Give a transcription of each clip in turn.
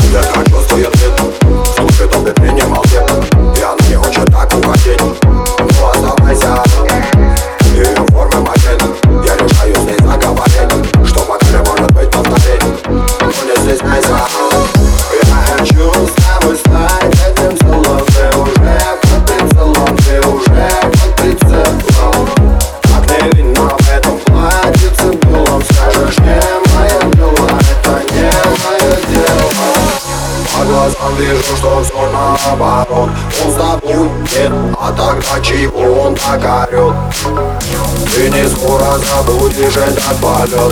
Детка чувствует ритм, слушай, только ты не молчи. И она не хочет так уходить, ну оставайся. Ее формы модель, я решаю с ней заговорить, что пока может быть повторить, но не стесняйся. Я хочу с тобой стать этим целым. Ты уже под прицелом, ты уже под прицелом. Как невинно в этом платьице дулом. Скажешь, не мое дело, это не мое дело. По глазам вижу, что все наоборот. Он с тобой нет, а тогда чего он так орет? Ты не скоро забудешь этот полет.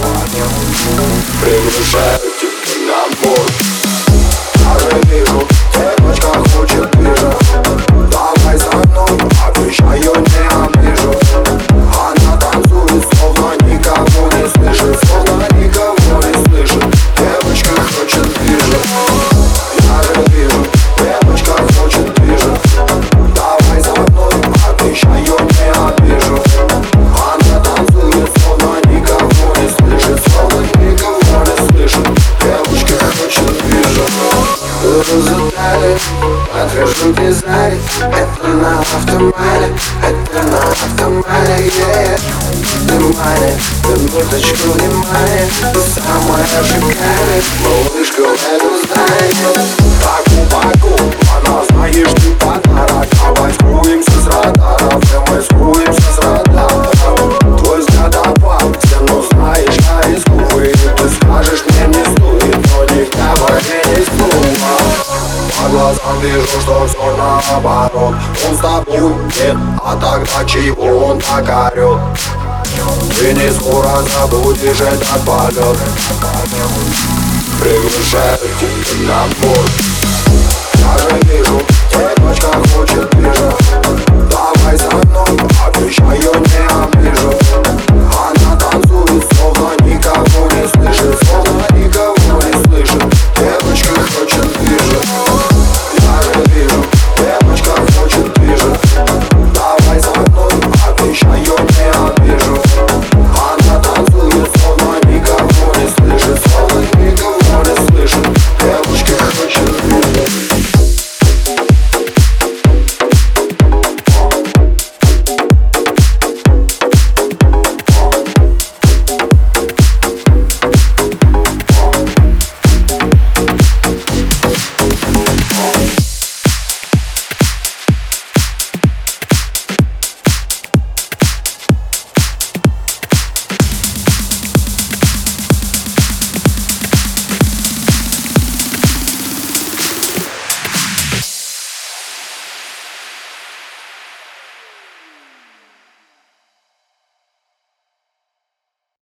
Приглашаю тебя на борт. Я же вижу, девочка хочет ближе. Давай со мной, обещаю, не обижу. Она танцует, словно никого не слышит, словно никого не слышит. Девочка хочет ближе. Я же вижу, девочка хочет ближе. Давай со мной, обещаю, не обижу. Она танцует, словно никого не слышит, словно никого не слышит. Девочка хочет ближе. Задали, отхожу без знай. Это на автомате, это на автомате, yeah. Внимание, минуточку внимания. Ты самая шикарная малышка в этом здании. Таку-паку, она знаешь, ты подарок. Давай скроемся с радаров, и мы скроемся с радаров. Твой взгляд опал, стену знаешь, я рискую. И ты скажешь, мне не стоит, но не говори ни слова. По глазам вижу, что все наоборот. Он с тобой нет, а тогда чего он так орет? Ты не скоро забудешь этот полет. Приглашаю тебя на борт. Я же вижу, девочка хочет ближе. Давай со мной, обещаю, не